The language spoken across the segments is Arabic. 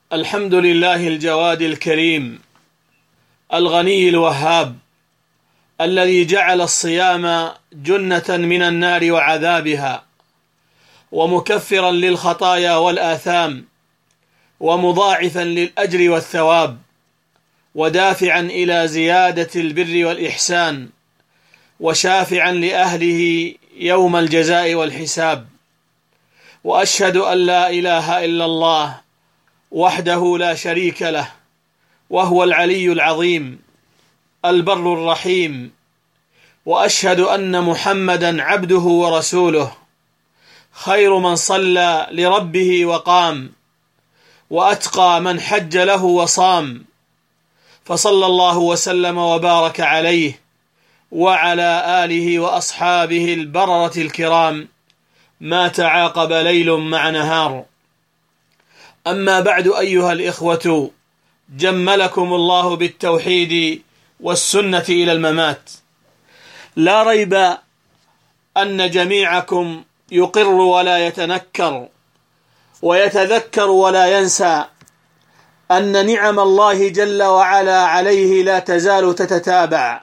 الحمد لله الجواد الكريم الغني الوهاب الذي جعل الصيام جنة من النار وعذابها ومكفرا للخطايا والآثام ومضاعفا للأجر والثواب ودافعا إلى زيادة البر والإحسان وشافعا لأهله يوم الجزاء والحساب. وأشهد أن لا إله إلا الله وحده لا شريك له وهو العلي العظيم البر الرحيم. وأشهد أن محمدا عبده ورسوله خير من صلى لربه وقام وأتقى من حج له وصام، فصلى الله وسلم وبارك عليه وعلى آله وأصحابه البررة الكرام ما تعاقب ليل مع نهار. أما بعد أيها الإخوة، جملكم الله بالتوحيد والسنة إلى الممات. لا ريب أن جميعكم يقر ولا يتنكر ويتذكر ولا ينسى أن نعم الله جل وعلا عليه لا تزال تتتابع،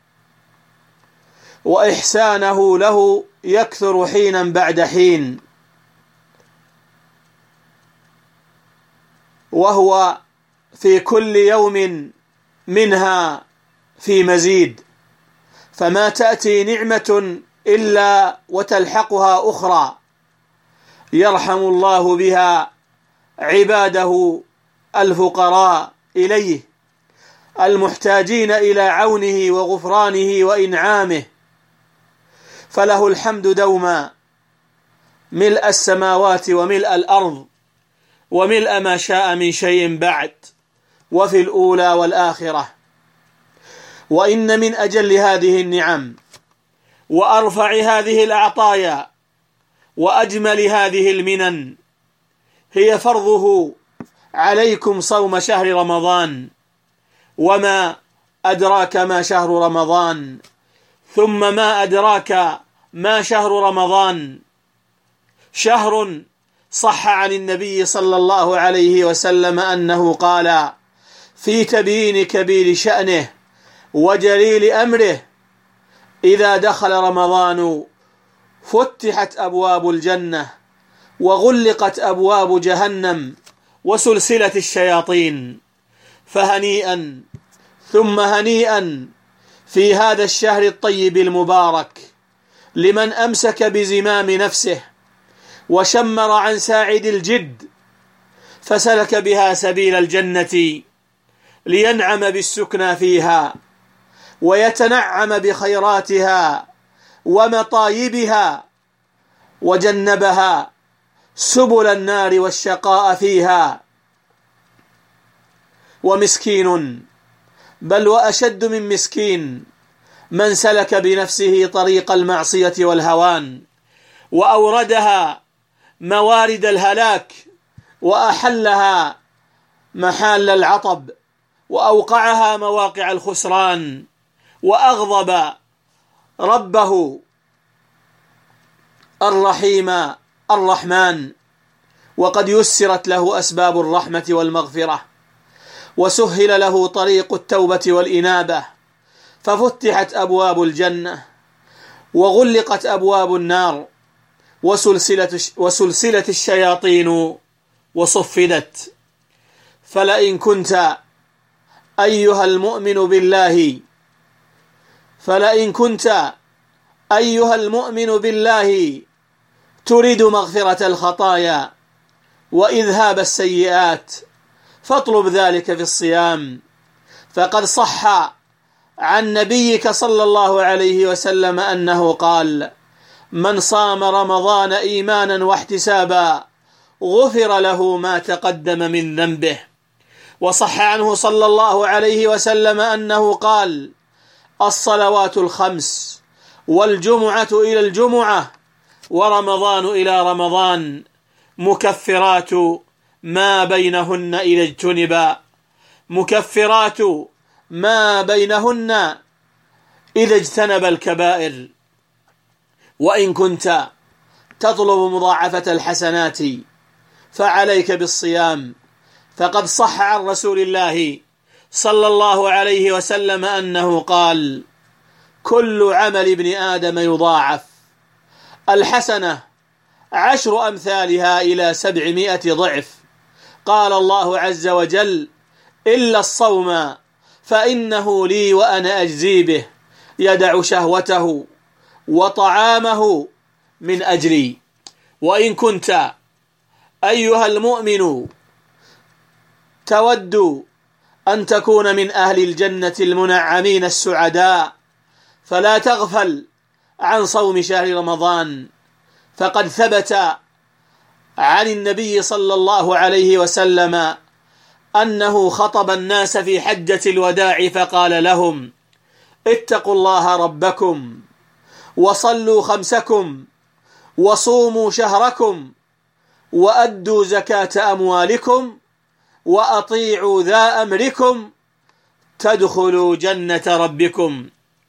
وإحسانه له يكثر حينا بعد حين، وهو في كل يوم منها في مزيد، فما تأتي نعمة إلا وتلحقها أخرى يرحم الله بها عباده الفقراء إليه المحتاجين إلى عونه وغفرانه وإنعامه، فله الحمد دوما ملء السماوات وملء الأرض وملء ما شاء من شيء بعد، وفي الأولى والآخرة. وإن من أجل هذه النعم وأرفع هذه الأعطايا وأجمل هذه المنن هي فرضه عليكم صوم شهر رمضان. وما أدراك ما شهر رمضان، ثم ما أدراك ما شهر رمضان؟ شهر صح عن النبي صلى الله عليه وسلم أنه قال في تبيين كبير شأنه وجليل أمره: إذا دخل رمضان فتحت أبواب الجنة وغلقت أبواب جهنم وسلسلة الشياطين. فهنيئا ثم هنيئا في هذا الشهر الطيب المبارك لمن أمسك بزمام نفسه وشمر عن ساعد الجد فسلك بها سبيل الجنة لينعم بالسكنى فيها ويتنعم بخيراتها ومطايبها، وجنبها سبل النار والشقاء فيها. ومسكين، بل وأشد من مسكين، من سلك بنفسه طريق المعصية والهوان وأوردها موارد الهلاك وأحلها محال العطب وأوقعها مواقع الخسران وأغضب ربه الرحيم الرحمن، وقد يسرت له أسباب الرحمة والمغفرة وسهل له طريق التوبة والإنابة، ففتحت أبواب الجنة وغلقت أبواب النار وسلسلة الشياطين وصفدت. فلئن كنت أيها المؤمن بالله تريد مغفرة الخطايا وإذهاب السيئات فاطلب ذلك في الصيام، فقد صح عن نبيك صلى الله عليه وسلم أنه قال: من صام رمضان إيمانا واحتسابا غفر له ما تقدم من ذنبه. وصح عنه صلى الله عليه وسلم أنه قال: الصلوات الخمس والجمعة إلى الجمعة ورمضان إلى رمضان مكفرات ما بينهن إذا اجتنبا، مكفرات ما بينهن إذا اجتنب الكبائر. وإن كنت تطلب مضاعفة الحسنات فعليك بالصيام، فقد صح عن رسول الله صلى الله عليه وسلم أنه قال: كل عمل ابن آدم يضاعف، الحسنة 10 أمثالها إلى 700 ضعف. قال الله عز وجل: إلا الصوم فإنه لي وأنا أجزي به، يدع شهوته وطعامه من أجلي. وإن كنت أيها المؤمن تود أن تكون من أهل الجنة المنعمين السعداء، فلا تغفل عن صوم شهر رمضان، فقد ثبت عن النبي صلى الله عليه وسلم أنه خطب الناس في حجة الوداع فقال لهم: اتقوا الله ربكم وصلوا خمسكم وصوموا شهركم وأدوا زكاة أموالكم وأطيعوا ذا أمركم تدخلوا جنة ربكم.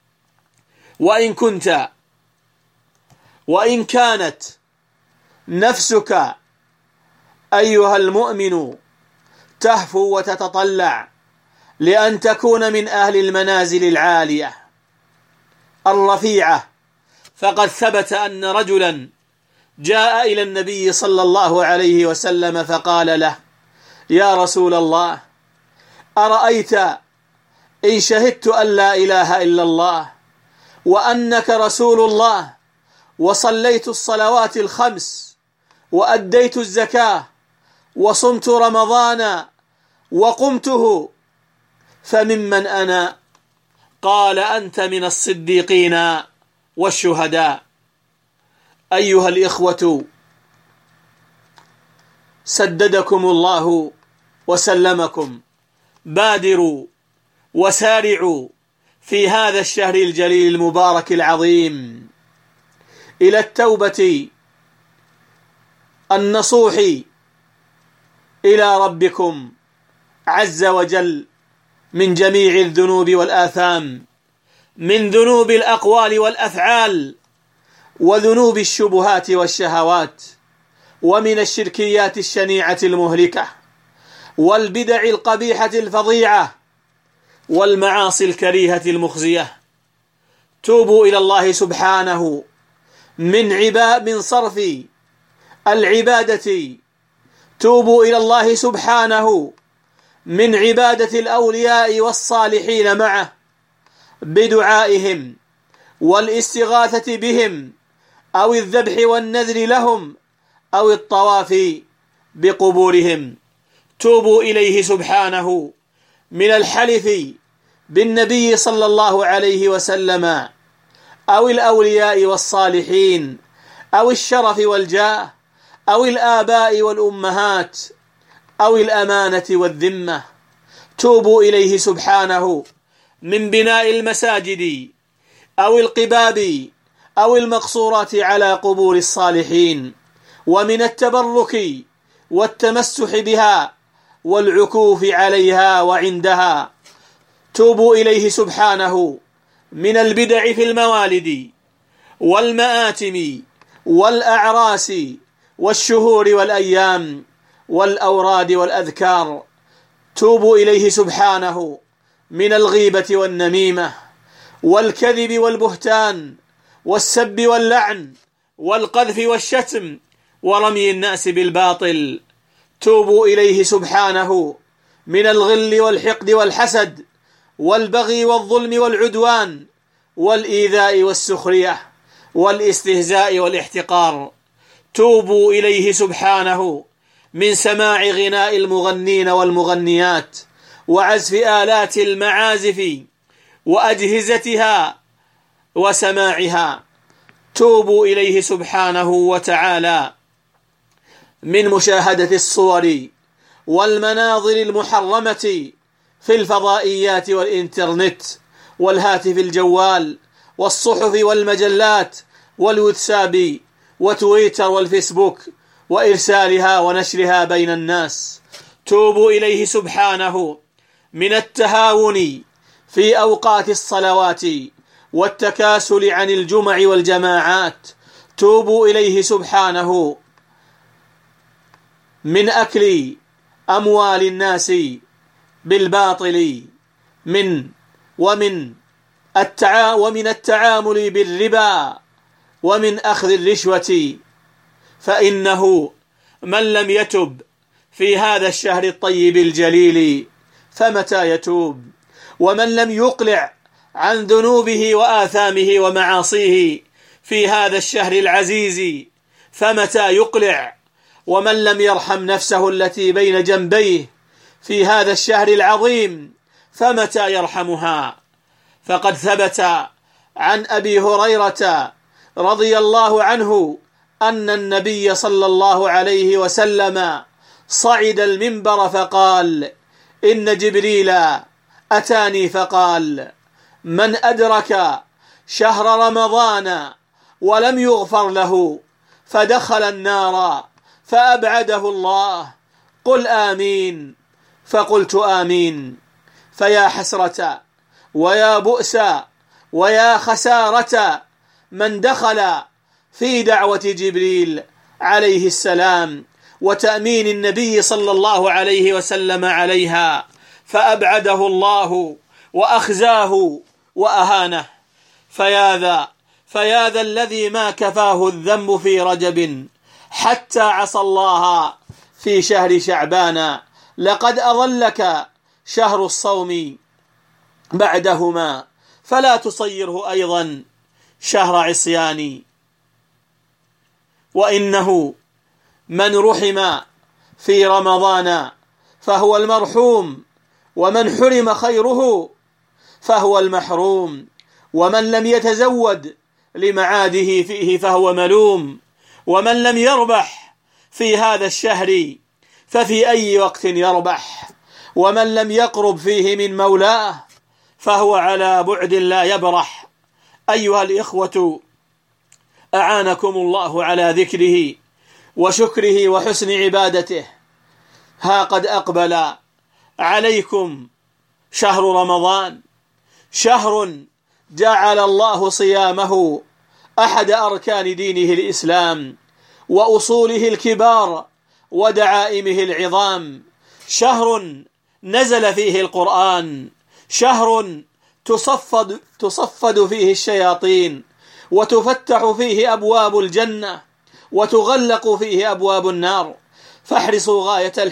وإن كانت نفسك أيها المؤمن تهفو وتتطلع لأن تكون من أهل المنازل العالية الرفيعة، فقد ثبت أن رجلا جاء إلى النبي صلى الله عليه وسلم فقال له: يا رسول الله، أرأيت إن شهدت أن لا إله إلا الله وأنك رسول الله وصليت الصلوات الخمس وأديت الزكاة وصمت رمضان وقمته، فممن أنا؟ قال: أنت من الصديقين والشهداء. أيها الإخوة، سددكم الله وسلمكم، بادروا وسارعوا في هذا الشهر الجليل المبارك العظيم إلى التوبة النصوح إلى ربكم عز وجل من جميع الذنوب والآثام، من ذنوب الأقوال والأفعال وذنوب الشبهات والشهوات، ومن الشركيات الشنيعة المهلكة والبدع القبيحة الفظيعة والمعاصي الكريهة المخزية. توبوا إلى الله سبحانه من صرف العبادة، توبوا إلى الله سبحانه من عبادة الأولياء والصالحين معه بدعائهم والاستغاثة بهم أو الذبح والنذر لهم أو الطواف بقبورهم. توبوا إليه سبحانه من الحلف بالنبي صلى الله عليه وسلم أو الأولياء والصالحين أو الشرف والجاه أو الآباء والأمهات أو الأمانة والذمة. توبوا إليه سبحانه من بناء المساجد أو القباب أو المقصورات على قبور الصالحين، ومن التبرك والتمسح بها والعكوف عليها وعندها. توبوا إليه سبحانه من البدع في الموالد والمآتم والأعراس والشهور والأيام والأوراد والأذكار. توبوا إليه سبحانه من الغيبة والنميمة والكذب والبهتان والسب واللعن والقذف والشتم ورمي الناس بالباطل. توبوا إليه سبحانه من الغل والحقد والحسد والبغي والظلم والعدوان والإيذاء والسخرية والاستهزاء والاحتقار. توبوا إليه سبحانه من سماع غناء المغنين والمغنيات وعزف آلات المعازف وأجهزتها وسماعها. توبوا إليه سبحانه وتعالى من مشاهدة الصور والمناظر المحرمة في الفضائيات والإنترنت والهاتف الجوال والصحف والمجلات والواتساب وتويتر والفيسبوك وإرسالها ونشرها بين الناس. توبوا إليه سبحانه من التهاون في أوقات الصلوات والتكاسل عن الجمع والجماعات. توبوا إليه سبحانه من أكل أموال الناس بالباطل ومن التعامل بالربا ومن أخذ الرشوة، فإنه من لم يتب في هذا الشهر الطيب الجليل فمتى يتوب؟ ومن لم يقلع عن ذنوبه وآثامه ومعاصيه في هذا الشهر العزيز فمتى يقلع؟ ومن لم يرحم نفسه التي بين جنبيه في هذا الشهر العظيم فمتى يرحمها؟ فقد ثبت عن أبي هريرة رضي الله عنه أن النبي صلى الله عليه وسلم صعد المنبر فقال: إن جبريل أتاني فقال: من أدرك شهر رمضان ولم يغفر له فدخل النار فأبعده الله، قل آمين. فقلت آمين. فيا حسرة ويا بؤس ويا خسارة من دخل في دعوة جبريل عليه السلام وتأمين النبي صلى الله عليه وسلم عليها فأبعده الله وأخزاه وأهانه. فيا ذا الذي ما كفاه الذنب في رجب حتى عصى الله في شهر شعبان، لقد أضلك شهر الصوم بعدهما فلا تصيره أيضا شهر عصيان. وإنه من رحم في رمضان فهو المرحوم، ومن حرم خيره فهو المحروم، ومن لم يتزود لمعاده فيه فهو ملوم، ومن لم يربح في هذا الشهر ففي أي وقت يربح، ومن لم يقرب فيه من مولاه فهو على بعد لا يبرح. أيها الإخوة، أعانكم الله على ذكره وشكره وحسن عبادته. ها قد أقبل عليكم شهر رمضان، شهر جعل الله صيامه أحد أركان دينه الإسلام وأصوله الكبار ودعائمه العظام، شهر نزل فيه القرآن، شهر تصفد فيه الشياطين وتفتح فيه أبواب الجنة وتغلق فيه أبواب النار. فاحرصوا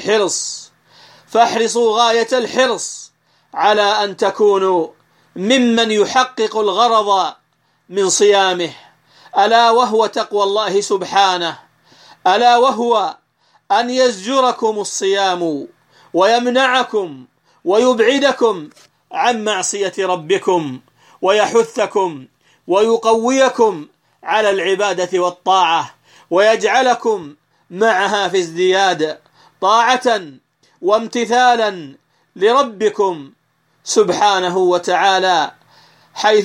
غاية الحرص على أن تكونوا ممن يحقق الغرض من صيامه، ألا وهو تقوى الله سبحانه، ألا وهو أن يزجركم الصيام ويمنعكم ويبعدكم عن معصية ربكم ويحثكم ويقويكم على العبادة والطاعة ويجعلكم معها في ازدياد طاعة وامتثالا لربكم سبحانه وتعالى، حيث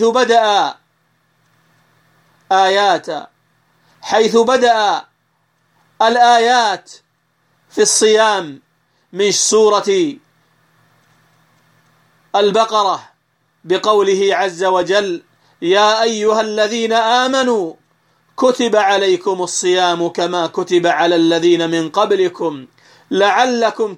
بدأ الآيات في الصيام من سورة البقرة بقوله عز وجل: يا أيها الذين آمنوا كتب عليكم الصيام كما كتب على الذين من قبلكم لعلكم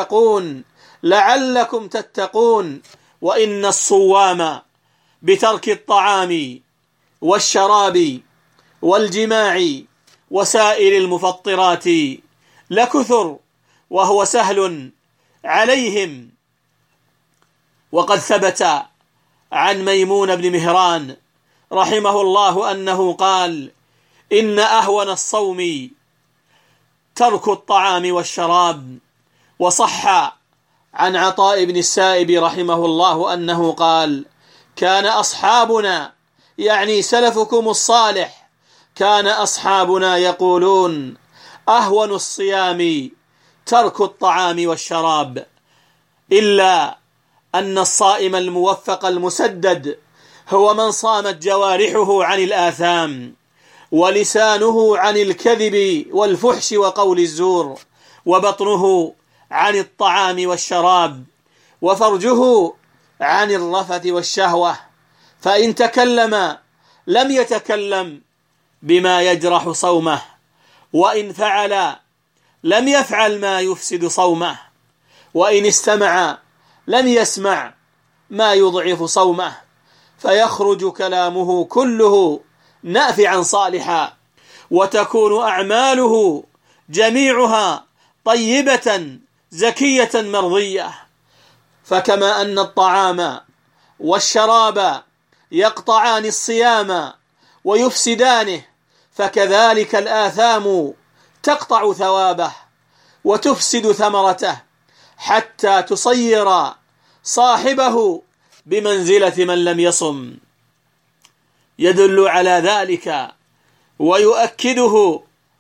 تتقون. وإن الصوام بترك الطعام والشراب والجماع وسائر المفطرات لكثر وهو سهل عليهم. وقد ثبت عن ميمون بن مهران رحمه الله أنه قال: إن أهون الصوم ترك الطعام والشراب. وصح عن عطاء بن السائب رحمه الله أنه قال: كان أصحابنا، يعني سلفكم الصالح، كان أصحابنا يقولون: أهون الصيام ترك الطعام والشراب، إلا أن الصائم الموفق المسدد هو من صامت جوارحه عن الآثام ولسانه عن الكذب والفحش وقول الزور، وبطنه عن الطعام والشراب، وفرجه عن الرفث والشهوة، فإن تكلم لم يتكلم بما يجرح صومه، وإن فعل لم يفعل ما يفسد صومه. وإن استمع لم يسمع ما يضعف صومه، فيخرج كلامه كله نافعا صالحا، وتكون أعماله جميعها طيبة زكية مرضية. فكما أن الطعام والشراب يقطعان الصيام ويفسدانه، فكذلك الآثام تقطع ثوابه وتفسد ثمرته، حتى تصير صاحبه بمنزلة من لم يصم. يدل على ذلك ويؤكده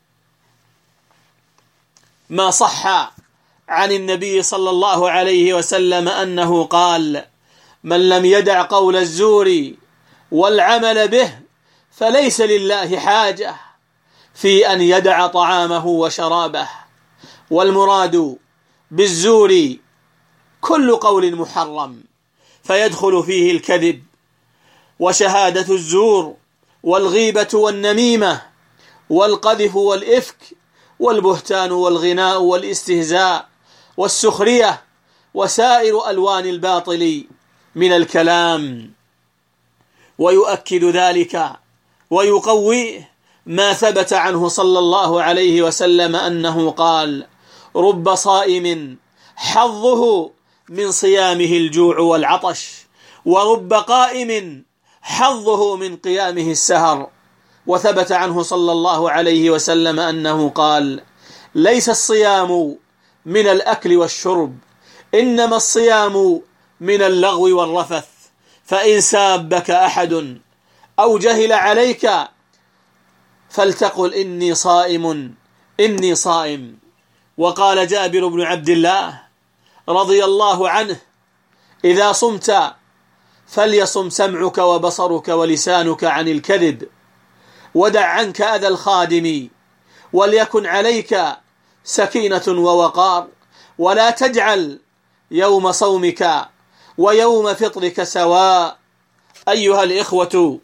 ما صح عن النبي صلى الله عليه وسلم أنه قال: من لم يدع قول الزور والعمل به فليس لله حاجة في أن يدع طعامه وشرابه. والمراد بالزور كل قول محرم، فيدخل فيه الكذب وشهادة الزور والغيبة والنميمة والقذف والإفك والبهتان والغناء والاستهزاء والسخرية وسائر ألوان الباطل من الكلام. ويؤكد ذلك ويقويه ما ثبت عنه صلى الله عليه وسلم أنه قال: رب صائم حظه من صيامه الجوع والعطش، ورب قائم حظه من قيامه السهر. وثبت عنه صلى الله عليه وسلم أنه قال: ليس الصيام من الأكل والشرب، إنما الصيام من اللغو والرفث، فإن سابك أحد أو جهل عليك فلتقل إني صائم إني صائم. وقال جابر بن عبد الله رضي الله عنه: إذا صمت فليصم سمعك وبصرك ولسانك عن الكذب، ودع عنك أذى الخادم، وليكن عليك سكينة ووقار، ولا تجعل يوم صومك ويوم فطرك سواء. أيها الإخوة،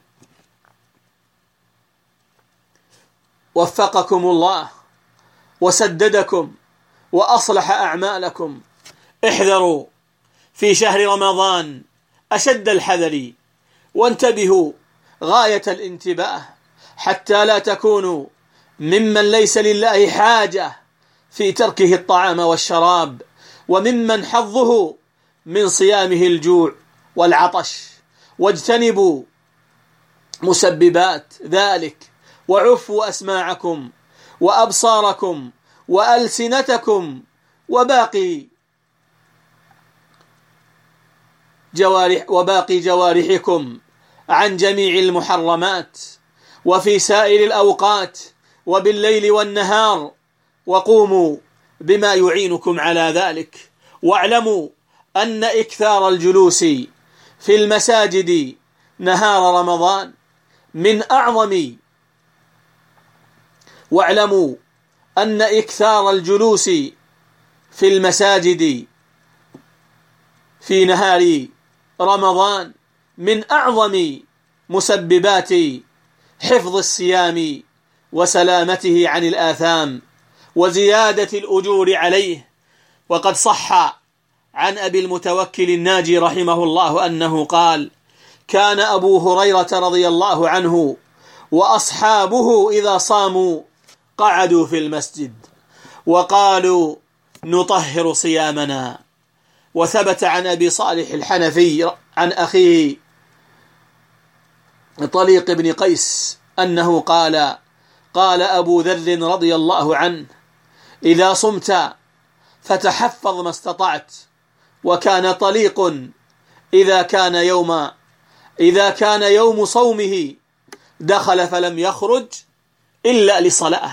وفقكم الله وسددكم وأصلح أعمالكم. احذروا في شهر رمضان أشد الحذر، وانتبهوا غاية الانتباه حتى لا تكونوا ممن ليس لله حاجة في تركه الطعام والشراب، وممن حظه من صيامه الجوع والعطش. واجتنبوا مسببات ذلك، وعفوا أسماعكم وأبصاركم وألسنتكم وباقي جوارحكم عن جميع المحرمات، وفي سائر الأوقات وبالليل والنهار، وقوموا بما يعينكم على ذلك. واعلموا أن إكثار الجلوس في المساجد نهار رمضان من أعظم واعلموا أن إكثار الجلوس في المساجد في نهار رمضان من أعظم مسببات حفظ الصيام وسلامته عن الآثام وزيادة الأجور عليه. وقد صح عن أبي المتوكل الناجي رحمه الله أنه قال: كان أبو هريرة رضي الله عنه وأصحابه إذا صاموا قعدوا في المسجد وقالوا: نطهر صيامنا. وثبت عن أبي صالح الحنفي عن أخيه طليق بن قيس أنه قال: قال أبو ذر رضي الله عنه: إذا صمت فتحفظ ما استطعت. وكان طليق إذا كان يوم صومه دخل فلم يخرج إلا لصلاة.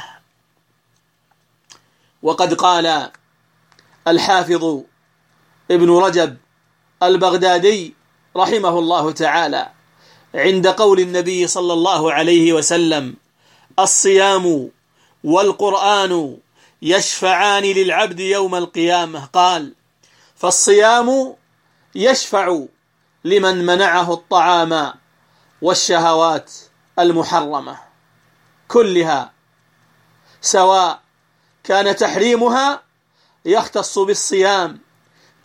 وقد قال الحافظ ابن رجب البغدادي رحمه الله تعالى عند قول النبي صلى الله عليه وسلم: الصيام والقرآن يشفعان للعبد يوم القيامة. قال: فالصيام يشفع لمن منعه الطعام والشهوات المحرمة كلها، سواء كان تحريمها يختص بالصيام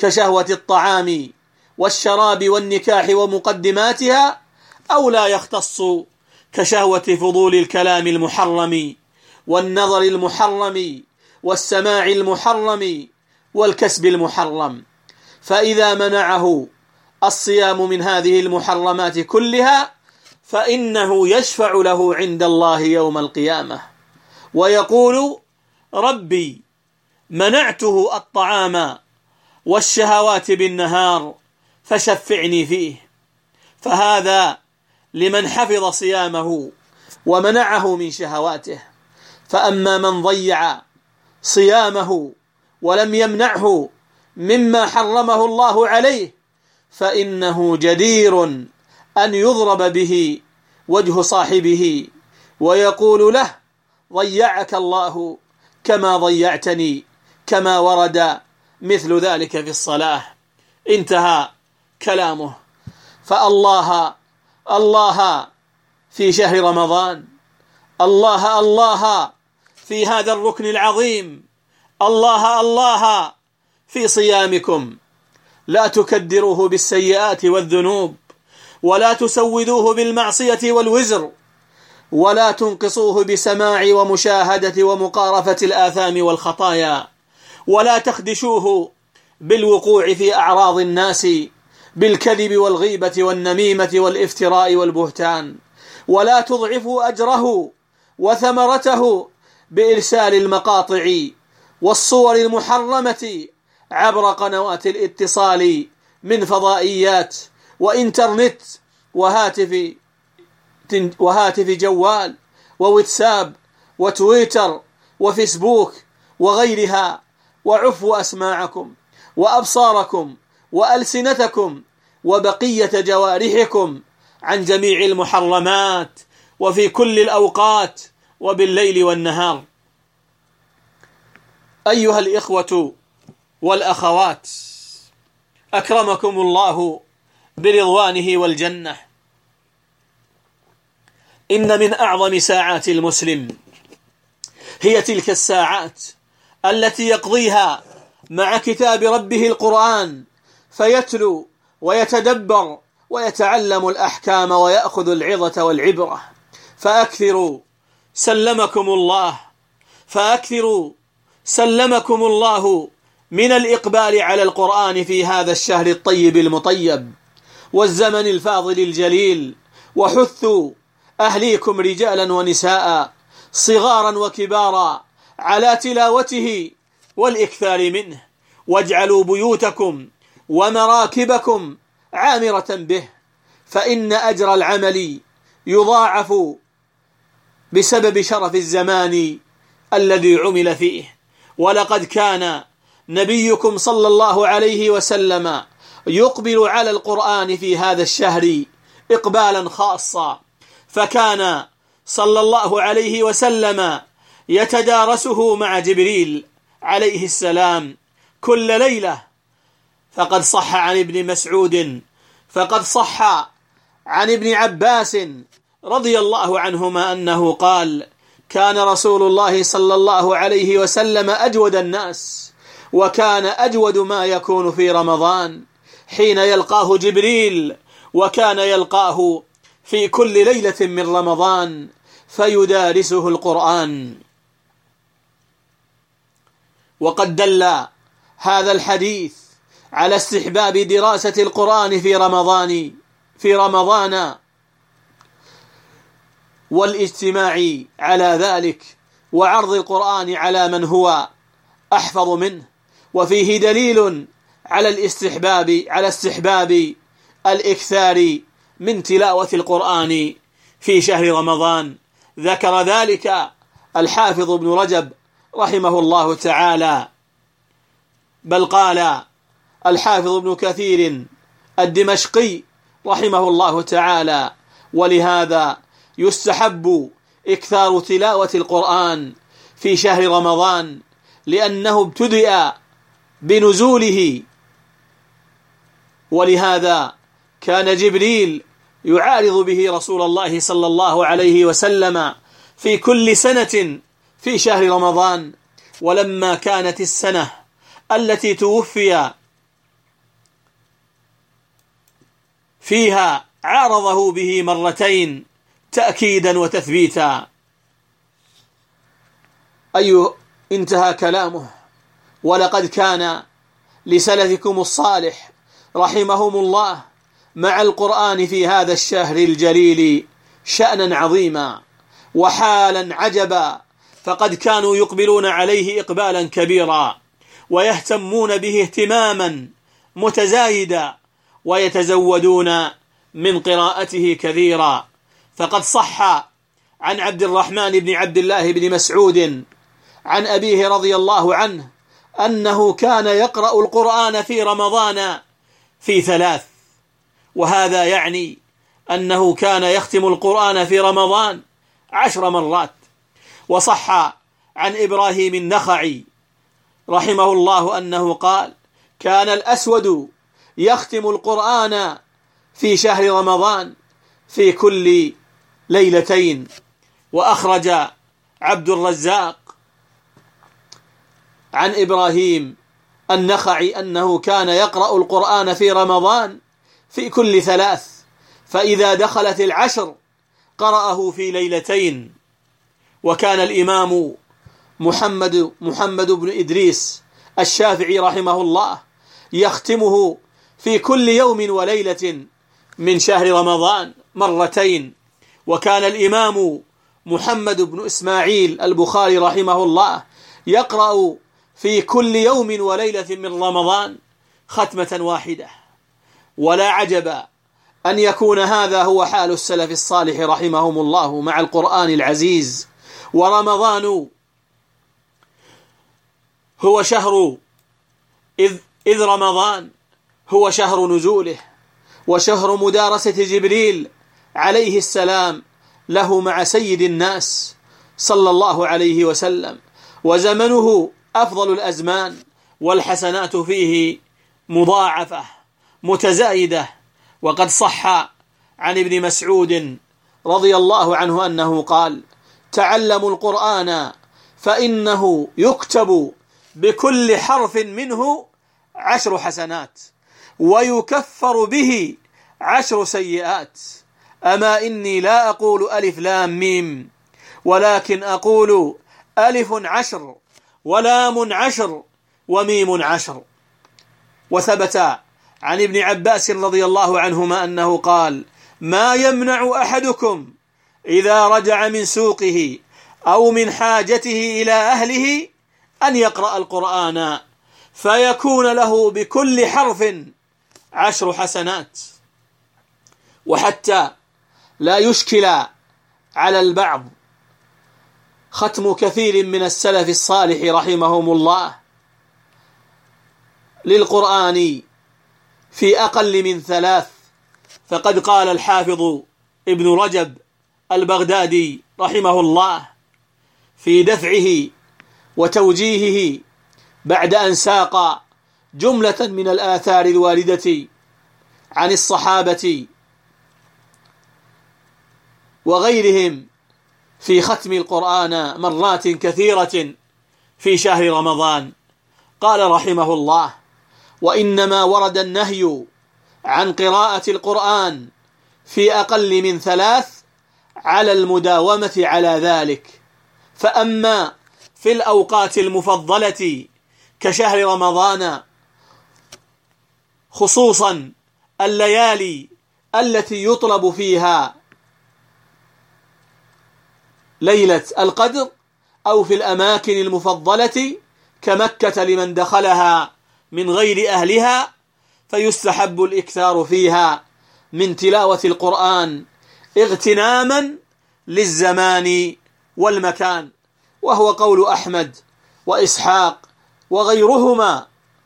كشهوة الطعام والشراب والنكاح ومقدماتها، أو لا يختص كشهوة فضول الكلام المحرم والنظر المحرم والسماع المحرم والكسب المحرم. فإذا منعه الصيام من هذه المحرمات كلها فإنه يشفع له عند الله يوم القيامة ويقول: ربي منعته الطعام والشهوات بالنهار فشفعني فيه. فهذا لمن حفظ صيامه ومنعه من شهواته. فأما من ضيع صيامه ولم يمنعه مما حرمه الله عليه فإنه جدير أن يضرب به وجه صاحبه ويقول له: ضيعك الله كما ضيعتني، كما ورد مثل ذلك في الصلاة. انتهى كلامه. فالله الله في شهر رمضان، الله الله في هذا الركن العظيم، الله الله في صيامكم. لا تكدروه بالسيئات والذنوب، ولا تسودوه بالمعصية والوزر، ولا تنقصوه بسماع ومشاهدة ومقارفة الآثام والخطايا، ولا تخدشوه بالوقوع في أعراض الناس بالكذب والغيبة والنميمة والافتراء والبهتان، ولا تضعفوا أجره وثمرته بإرسال المقاطع والصور المحرمة عبر قنوات الاتصال من فضائيات وإنترنت وهاتف جوال وواتساب وتويتر وفيسبوك وغيرها. وعفوا أسماعكم وأبصاركم وألسنتكم وبقية جوارحكم عن جميع المحرمات وفي كل الأوقات وبالليل والنهار. أيها الإخوة والأخوات، أكرمكم الله برضوانه والجنة. إن من أعظم ساعات المسلم هي تلك الساعات التي يقضيها مع كتاب ربه القرآن، فيتلو ويتدبر ويتعلم الأحكام ويأخذ العظة والعبرة. فأكثروا سلمكم الله من الإقبال على القرآن في هذا الشهر الطيب المطيب والزمن الفاضل الجليل. وحثوا أهليكم رجالا ونساء صغارا وكبارا على تلاوته والإكثار منه، واجعلوا بيوتكم ومراكبكم عامرة به، فإن أجر العمل يضاعف بسبب شرف الزمان الذي عمل فيه. ولقد كان نبيكم صلى الله عليه وسلم يقبل على القرآن في هذا الشهر إقبالا خاصا، فكان صلى الله عليه وسلم يتدارسه مع جبريل عليه السلام كل ليلة. فقد صح عن ابن عباس رضي الله عنهما أنه قال: كان رسول الله صلى الله عليه وسلم أجود الناس، وكان أجود ما يكون في رمضان حين يلقاه جبريل، وكان يلقاه في كل ليلة من رمضان فيدارسه القرآن. وقد دل هذا الحديث على استحباب دراسة القرآن في رمضان والاجتماع على ذلك، وعرض القرآن على من هو أحفظ منه. وفيه دليل على استحباب الإكثار من تلاوة القرآن في شهر رمضان. ذكر ذلك الحافظ ابن رجب رحمه الله تعالى، بل قال الحافظ ابن كثير الدمشقي رحمه الله تعالى: ولهذا يستحب إكثار تلاوة القرآن في شهر رمضان، لأنه ابتدأ بنزوله، ولهذا كان جبريل يعارض به رسول الله صلى الله عليه وسلم في كل سنة في شهر رمضان. ولما كانت السنة التي توفي فيها عارضه به مرتين تأكيدا وتثبيتا. انتهى كلامه. ولقد كان لسلفكم الصالح رحمهم الله مع القرآن في هذا الشهر الجليل شأنا عظيما وحالا عجبا، فقد كانوا يقبلون عليه إقبالا كبيرا ويهتمون به اهتماما متزايدا ويتزودون من قراءته كثيرا. فقد صح عن عبد الرحمن بن عبد الله بن مسعود عن أبيه رضي الله عنه أنه كان يقرأ القرآن في رمضان في 3، وهذا يعني أنه كان يختم القرآن في رمضان 10 مرات. وصح عن إبراهيم النخعي رحمه الله أنه قال: كان الأسود يختم القرآن في شهر رمضان في كل ليلتين. وأخرج عبد الرزاق عن إبراهيم النخعي أنه كان يقرأ القرآن في رمضان في كل 3، فإذا دخلت 10 قرأه في ليلتين. وكان الإمام محمد بن إدريس الشافعي رحمه الله يختمه في كل يوم وليلة من شهر رمضان 2 مرة. وكان الإمام محمد بن إسماعيل البخاري رحمه الله يقرأ في كل يوم وليلة من رمضان ختمة واحدة. ولا عجب أن يكون هذا هو حال السلف الصالح رحمهم الله مع القرآن العزيز. ورمضان هو شهر إذ رمضان هو شهر نزوله وشهر مدارسة جبريل عليه السلام له مع سيد الناس صلى الله عليه وسلم، وزمنه أفضل الأزمان، والحسنات فيه مضاعفة متزايدة. وقد صح عن ابن مسعود رضي الله عنه أنه قال: تعلموا القرآن فإنه يكتب بكل حرف منه 10 حسنات ويكفر به 10 سيئات. أما إني لا أقول ألف لام ميم، ولكن أقول ألف 10 ولام 10 وميم 10. وثبت عن ابن عباس رضي الله عنهما أنه قال: ما يمنع أحدكم إذا رجع من سوقه أو من حاجته إلى أهله أن يقرأ القرآن فيكون له بكل حرف 10 حسنات. وحتى لا يشكل على البعض ختم كثير من السلف الصالح رحمهم الله للقرآن في أقل من 3، فقد قال الحافظ ابن رجب البغدادي رحمه الله في دفعه وتوجيهه بعد أن ساق جملة من الآثار الواردة عن الصحابة وغيرهم في ختم القرآن مرات كثيرة في شهر رمضان، قال رحمه الله: وإنما ورد النهي عن قراءة القرآن في أقل من 3 على المداومة على ذلك. فأما في الأوقات المفضلة كشهر رمضان، خصوصا الليالي التي يطلب فيها ليلة القدر، أو في الأماكن المفضلة كمكة لمن دخلها من غير أهلها، فيستحب الإكثار فيها من تلاوة القرآن اغتناما للزمان والمكان، وهو قول أحمد وإسحاق وغيرهما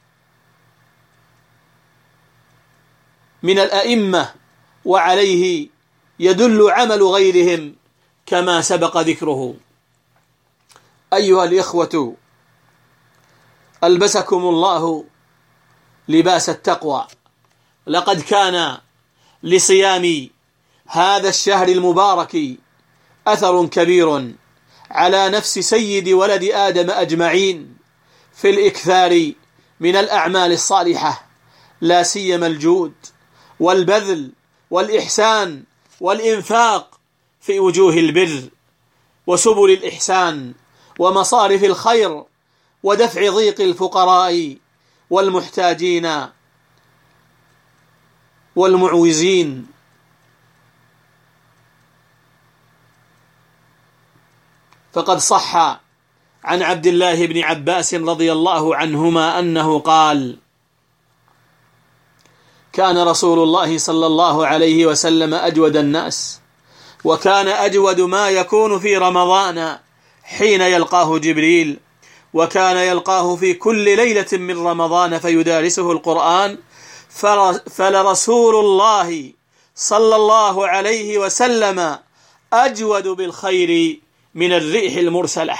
من الأئمة، وعليه يدل عمل غيرهم كما سبق ذكره. أيها الإخوة، ألبسكم الله لباس التقوى. لقد كان لصيام هذا الشهر المبارك أثر كبير على نفس سيد ولد آدم أجمعين في الإكثار من الأعمال الصالحة، لا سيما الجود والبذل والإحسان والإنفاق في وجوه البر وسبل الإحسان ومصارف الخير ودفع ضيق الفقراء والمحتاجين والمعوزين. فقد صح عن عبد الله بن عباس رضي الله عنهما أنه قال: كان رسول الله صلى الله عليه وسلم أجود الناس، وكان أجود ما يكون في رمضان حين يلقاه جبريل، وكان يلقاه في كل ليلة من رمضان فيدارسه القرآن، فلرسول الله صلى الله عليه وسلم أجود بالخير من الريح المرسلة.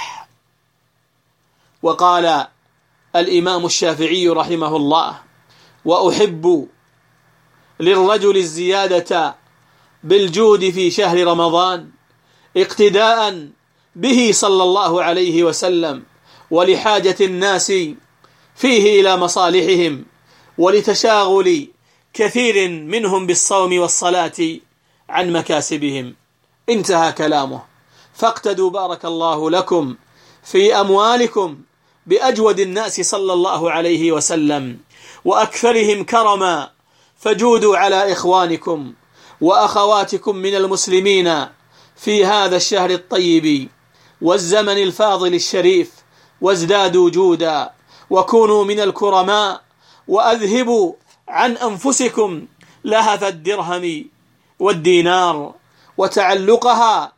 وقال الإمام الشافعي رحمه الله: وأحب للرجل الزيادة بالجود في شهر رمضان اقتداء به صلى الله عليه وسلم، ولحاجة الناس فيه إلى مصالحهم، ولتشاغل كثير منهم بالصوم والصلاة عن مكاسبهم. انتهى كلامه. فاقتدوا بارك الله لكم في أموالكم بأجود الناس صلى الله عليه وسلم وأكثرهم كرما، فجودوا على إخوانكم وأخواتكم من المسلمين في هذا الشهر الطيب والزمن الفاضل الشريف، وازدادوا جودا وكونوا من الكرماء، وأذهبوا عن أنفسكم لهف الدرهم والدينار وتعلقها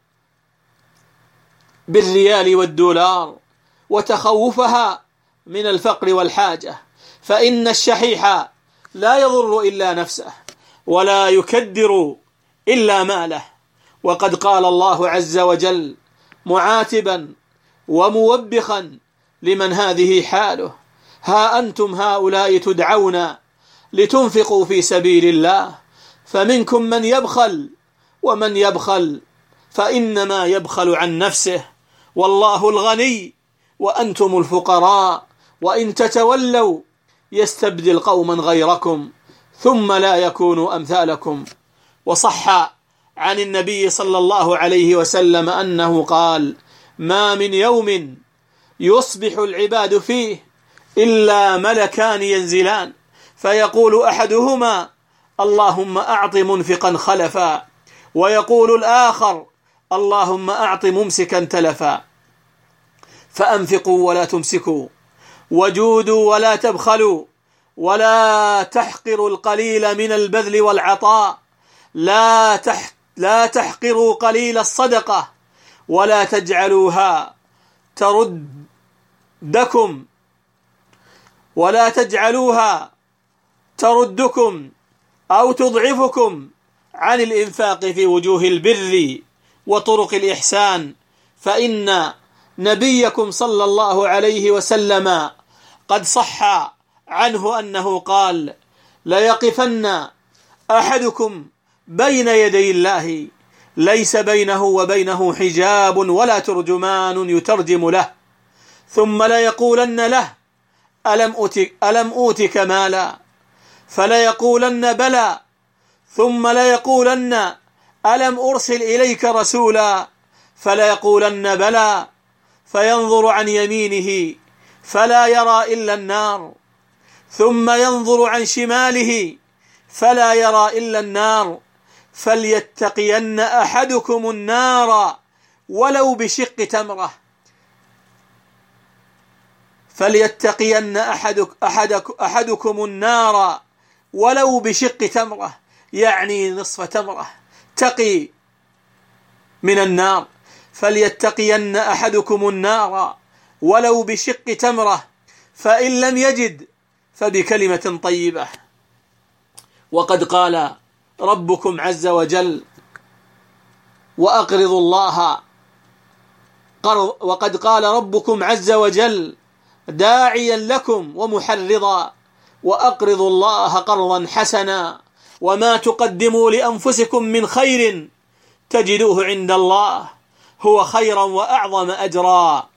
بالريال والدولار وتخوفها من الفقر والحاجة، فإن الشحيح لا يضر إلا نفسه ولا يكدر إلا ماله. وقد قال الله عز وجل معاتبا وموبخا لمن هذه حاله: ها أنتم هؤلاء تدعون لتنفقوا في سبيل الله، فمنكم من يبخل، ومن يبخل فإنما يبخل عن نفسه، والله الغني وأنتم الفقراء، وإن تتولوا يستبدل قوما غيركم ثم لا يكونوا أمثالكم. وصح عن النبي صلى الله عليه وسلم أنه قال: ما من يوم يصبح العباد فيه إلا ملكان ينزلان، فيقول أحدهما: اللهم أعط منفقا خلفا، ويقول الآخر: اللهم أعط ممسكا تلفا. فأنفقوا ولا تمسكوا، وجودوا ولا تبخلوا، ولا تحقروا القليل من البذل والعطاء، لا تحقروا قليل الصدقة، ولا تجعلوها تردكم أو تضعفكم عن الإنفاق في وجوه البر وطرق الإحسان، فإن نبيكم صلى الله عليه وسلم قد صح عنه أنه قال: ليقفن أحدكم بين يدي الله ليس بينه وبينه حجاب ولا ترجمان يترجم له، ثم ليقولن له: ألم أوتك مالا؟ فليقولن بلى، ثم ليقولن: ألم أرسل إليك رسولا؟ فليقولن بلى، فينظر عن يمينه فلا يرى إلا النار، ثم ينظر عن شماله فلا يرى إلا النار، فليتقين أحدكم النار ولو بشق تمرة. فليتقين أحدكم النار ولو بشق تمرة، يعني نصف تمرة تقي من النار. فليتقين أحدكم النار ولو بشق تمرة، فإن لم يجد فبكلمة طيبة. وقد قال ربكم عز وجل: وأقرضوا الله وقد قال ربكم عز وجل داعيا لكم ومحرضا: وأقرضوا الله قرضا حسنا، وما تقدموا لأنفسكم من خير تجدوه عند الله هو خيرا وأعظم أجرا.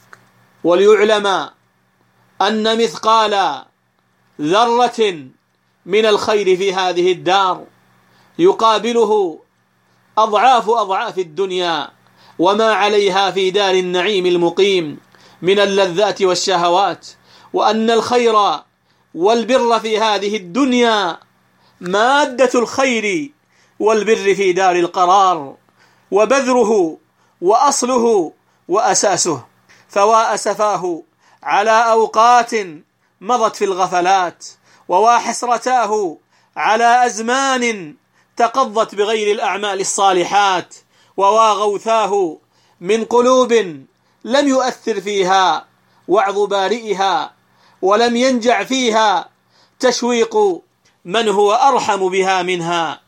وليعلم أن مثقال ذرة من الخير في هذه الدار يقابله أضعاف الدنيا وما عليها في دار النعيم المقيم من اللذات والشهوات، وأن الخير والبر في هذه الدنيا مادة الخير والبر في دار القرار، وبذره وأصله وأساسه. فوا أسفاه على أوقات مضت في الغفلات، ووا حسرتاه على أزمان تقضت بغير الأعمال الصالحات، ووا غوثاه من قلوب لم يؤثر فيها وعظ بارئها، ولم ينجع فيها تشويق من هو أرحم بها منها.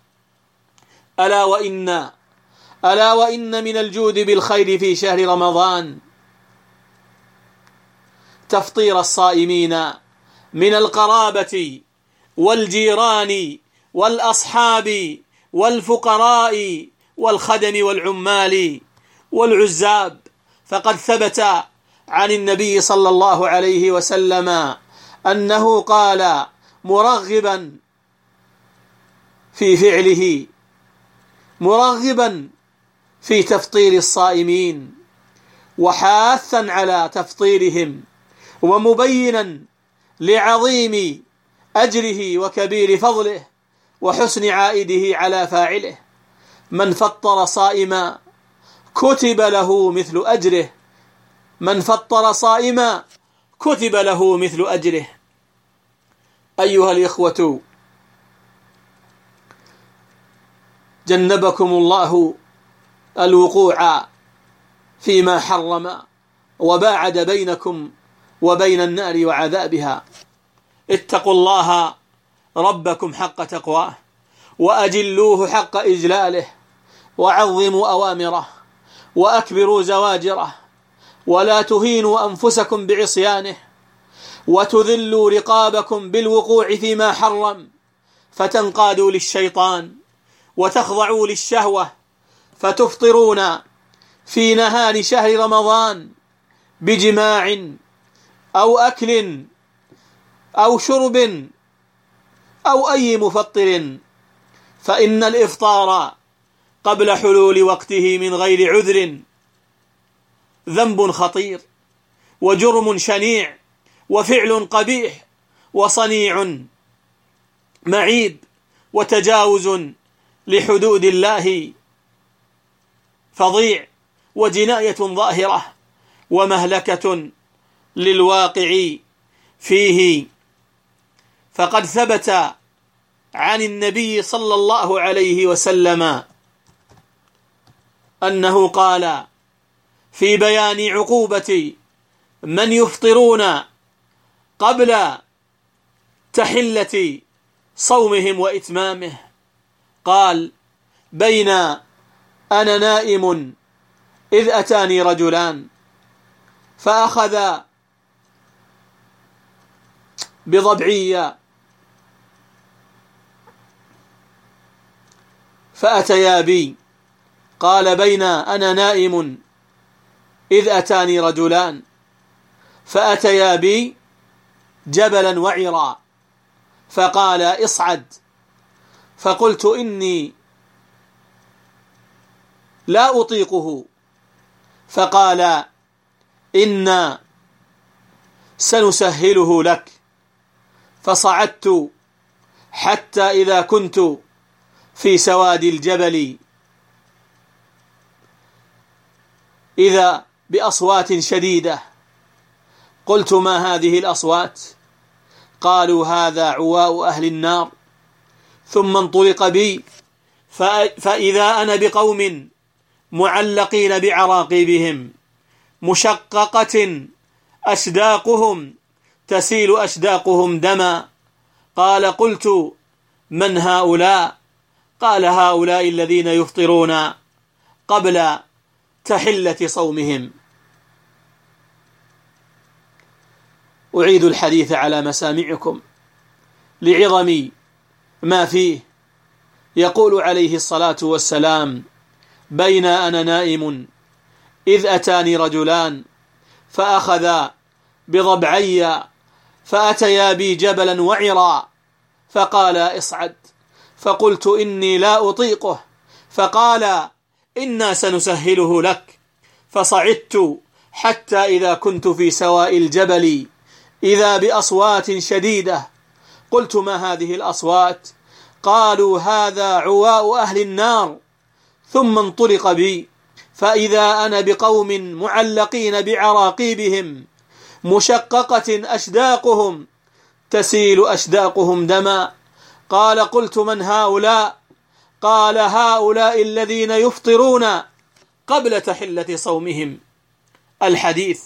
ألا وإن من الجود بالخير في شهر رمضان تفطير الصائمين من القرابة والجيران والأصحاب والفقراء والخدم والعمال والعزاب. فقد ثبت عن النبي صلى الله عليه وسلم أنه قال مرغبا في فعله، مرغبا في تفطير الصائمين وحاثا على تفطيرهم، ومبينا لعظيم أجره وكبير فضله وحسن عائده على فاعله. من فطر صائما كتب له مثل أجره، من فطر صائما كتب له مثل أجره. أيها الإخوة، جنبكم الله الوقوع فيما حرم، وباعد بينكم وبين النار وعذابها. اتقوا الله ربكم حق تقواه، وأجلوه حق إجلاله، وعظموا أوامره، وأكبروا زواجره، ولا تهينوا أنفسكم بعصيانه، وتذلوا رقابكم بالوقوع فيما حرم، فتنقادوا للشيطان وتخضعوا للشهوة، فتفطرون في نهار شهر رمضان بجماع أو أكل أو شرب أو أي مفطر، فإن الإفطار قبل حلول وقته من غير عذر ذنب خطير وجرم شنيع وفعل قبيح وصنيع معيب وتجاوز لحدود الله فظيع، وجناية ظاهرة ومهلكة للواقع فيه. فقد ثبت عن النبي صلى الله عليه وسلم أنه قال في بيان عقوبة من يفطرون قبل تحلة صومهم وإتمامه، قال: بين أنا نائم إذ أتاني رجلان فأخذ بضبعي فأتيا بي. قال: بين أنا نائم إذ أتاني رجلان فأتيا بي جبلا وعرا، فقال: اصعد. فقلت: إني لا أطيقه. فقال: إنا سنسهله لك. فصعدت حتى إذا كنت في سواد الجبل إذا بأصوات شديدة. قلت: ما هذه الأصوات؟ قالوا: هذا عواء أهل النار. ثم انطلق بي فإذا أنا بقوم معلقين بعراقيبهم مشققة أشداقهم تسيل أشداقهم دما. قال: قلت: من هؤلاء؟ قال: هؤلاء الذين يفطرون قبل تحلة صومهم. أعيد الحديث على مسامعكم لعظم ما فيه. يقول عليه الصلاة والسلام: بين أنا نائم إذ أتاني رجلان فأخذا بضبعي فأتيا بي جبلا وعرا، فقال اصعد، فقلت إني لا أطيقه، فقال إنا سنسهله لك. فصعدت حتى إذا كنت في سواء الجبل إذا بأصوات شديدة. قلت ما هذه الأصوات؟ قالوا هذا عواء أهل النار. ثم انطلق بي فإذا أنا بقوم معلقين بعراقيبهم مشققة أشداقهم تسيل أشداقهم دما. قال قلت من هؤلاء؟ قال هؤلاء الذين يفطرون قبل تحلة صومهم. الحديث.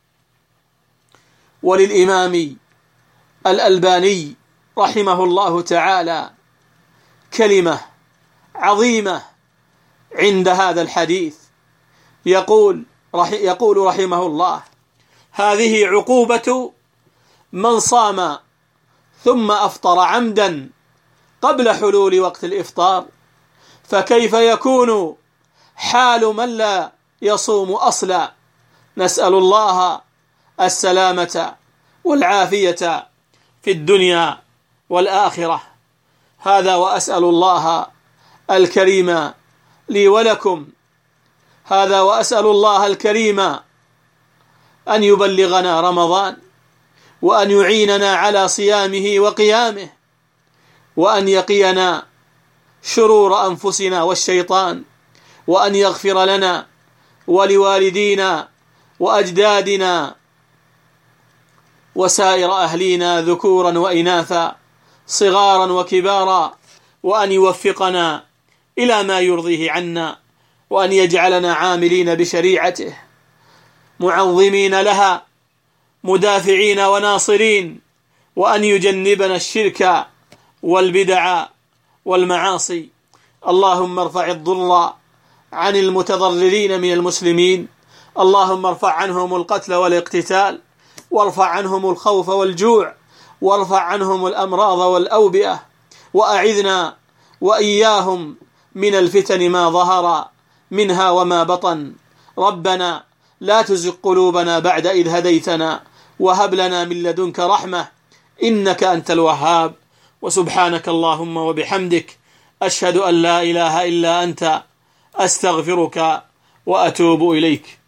وللإمام الألباني رحمه الله تعالى كلمة عظيمة عند هذا الحديث، يقول رحمه الله: هذه عقوبة من صام ثم أفطر عمدا قبل حلول وقت الإفطار، فكيف يكون حال من لا يصوم أصلا؟ نسأل الله السلامة والعافية في الدنيا والآخرة. هذا وأسأل الله الكريم لي ولكم، هذا وأسأل الله الكريم أن يبلغنا رمضان، وأن يعيننا على صيامه وقيامه، وأن يقينا شرور أنفسنا والشيطان، وأن يغفر لنا ولوالدينا وأجدادنا وسائر أهلينا ذكورا وإناثا صغارا وكبارا، وأن يوفقنا إلى ما يرضيه عنا، وأن يجعلنا عاملين بشريعته معظمين لها مدافعين وناصرين، وأن يجنبنا الشرك والبدع والمعاصي. اللهم ارفع الضر عن المتضررين من المسلمين، اللهم ارفع عنهم القتل والاقتتال، وارفع عنهم الخوف والجوع، وارفع عنهم الأمراض والأوبئة، وأعذنا وإياهم من الفتن ما ظهر منها وما بطن. ربنا لا تزغ قلوبنا بعد إذ هديتنا، وهب لنا من لدنك رحمة إنك أنت الوهاب. وسبحانك اللهم وبحمدك، أشهد أن لا إله إلا أنت، أستغفرك وأتوب إليك.